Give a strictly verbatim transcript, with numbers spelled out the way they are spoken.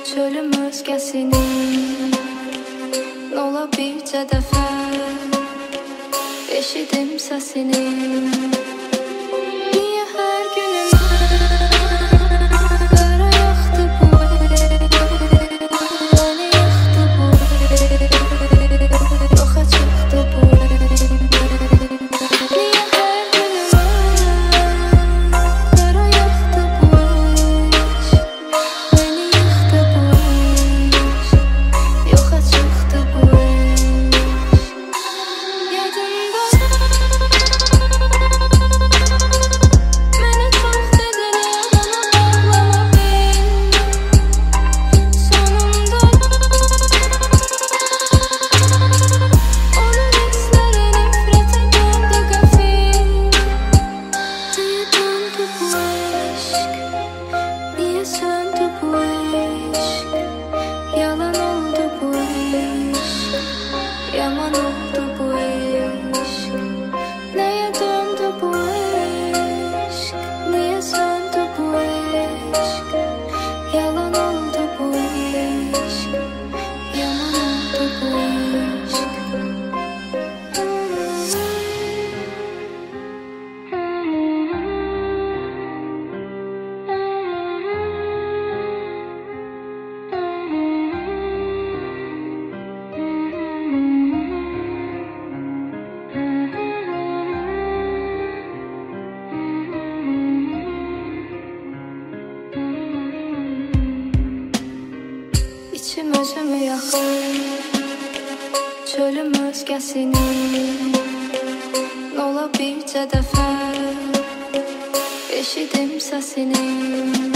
Çölüm özgəsinin ola bircə dəfə eşidim səsini. Niyə hər günüm qara yaxdı bu ev, məni yaxdı bu ev, yoxa çıxdı bu ev. Niyə hər günüm qara yaxdı bu ev, məni yaxdı bu ev, yoxa çıxdı bu ev. Yaman oldu bu eşq, neye döndü bu eşq, niye söndü bu eşq, yalan oldu bu eşq, yaman oldu bu eşq. İçim özümü yaxır, çölüm özgəsinin ola bircə dəfə eşidim səsini.